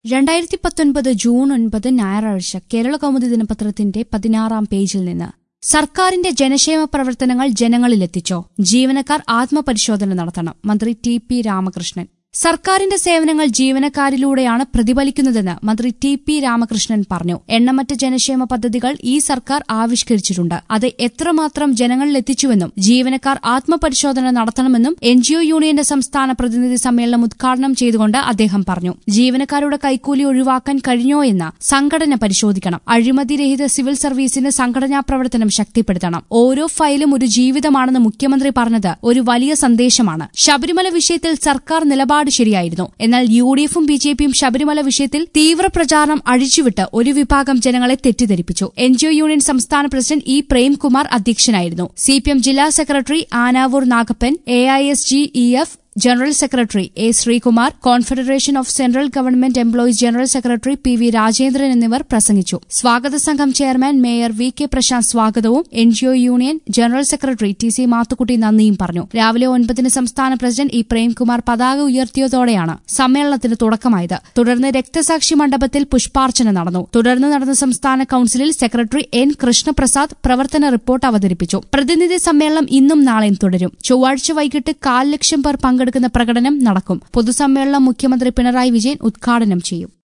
2019 June 9 ഞായറാഴ്ച കേരളകൗമുദി ദിനപത്രത്തിന്റെ 16-ാം പേജിൽ നിന്ന് സർക്കാരിന്റെ ജനക്ഷേമ പ്രവർത്തനങ്ങൾ ജനങ്ങളിലെത്തിച്ചോ? ജീവനക്കാർ ആത്മപരിശോധന നടത്തണം. മന്ത്രി ടി.പി. രാമകൃഷ്ണൻ. സർക്കാരിന്റെ സേവനങ്ങൾ ജീവനക്കാരിലൂടെയാണ് പ്രതിഫലിക്കുന്നതെന്ന് മന്ത്രി ടി.പി. രാമകൃഷ്ണൻ പറഞ്ഞു. എണ്ണമറ്റ ജനക്ഷേമ പദ്ധതികൾ ഈ സർക്കാർ ആവിഷ്കരിച്ചിട്ടുണ്ട്. അത് എത്രമാത്രം ജനങ്ങളിലെത്തിച്ചുവെന്നും ജീവനക്കാർ ആത്മപരിശോധന നടത്തണമെന്നും എൻജിഒ യൂണിയന്റെ സംസ്ഥാന പ്രതിനിധി സമ്മേളനം ഉദ്ഘാടനം ചെയ്തുകൊണ്ട് അദ്ദേഹം പറഞ്ഞു. ജീവനക്കാരുടെ കൈക്കൂലി ഒഴിവാക്കാൻ കഴിഞ്ഞോ എന്ന് സംഘടന പരിശോധിക്കണം. അഴിമതിരഹിത സിവിൽ സർവീസിന് സംഘടനാ പ്രവർത്തനം ശക്തിപ്പെടുത്തണം. ഓരോ ഫയലും ഒരു ജീവിതമാണെന്ന് മുഖ്യമന്ത്രി പറഞ്ഞത് ഒരു വലിയ സന്ദേശമാണ്. ശബരിമല വിഷയത്തിൽ സർക്കാർ നിലപാട് ശരിയായിരുന്നു. എന്നാൽ യുഡിഎഫും ബിജെപിയും ശബരിമല വിഷയത്തിൽ തീവ്ര പ്രചാരണം അഴിച്ചുവിട്ട് ഒരു വിഭാഗം ജനങ്ങളെ തെറ്റിദ്ധരിപ്പിച്ചു. എൻജിഒ യൂണിയൻ സംസ്ഥാന പ്രസിഡന്റ് ഇ പ്രേംകുമാർ അധ്യക്ഷനായിരുന്നു. സിപിഎം ജില്ലാ secretary Anavoor Nagappan, AISGEF general secretary A Sreekumar, confederation of central government employees general secretary P V. Rajendran എന്നിവർ പ്രസംഗിച്ചു. സ്വാഗത സംഘം ചെയർമാൻ മേയർ വി.കെ. പ്രശാന്ത് സ്വാഗതവും NGO union general secretary T C. Mathukutty നന്ദിയും പറഞ്ഞു. രാവിലെ 9 സംസ്ഥാന പ്രസിഡന്റ് ഇ പ്രേംകുമാർ പതാക ഉയർത്തിയതോടെയാണ് സമ്മേളനത്തിന് തുടക്കമായത്. തുടർന്ന് രക്തസാക്ഷി മണ്ഡപത്തിൽ പുഷ്പാർച്ചന നടന്നു. തുടർന്ന് നടന്ന സംസ്ഥാന കൌൺസിലിൽ സെക്രട്ടറി എൻ. കൃഷ്ണപ്രസാദ് പ്രവർത്തന റിപ്പോർട്ട് അവതരിപ്പിച്ചു. പ്രതിനിധി സമ്മേളനം ഇന്നും നാളെയും തുടരും. ചൊവ്വാഴ്ച വൈകിട്ട് 1,00,000 പേർ പങ്കെടുക്കുന്ന പ്രകടനം നടക്കും. പൊതുസമ്മേളനം മുഖ്യമന്ത്രി പിണറായി വിജയൻ ഉദ്ഘാടനം ചെയ്യും.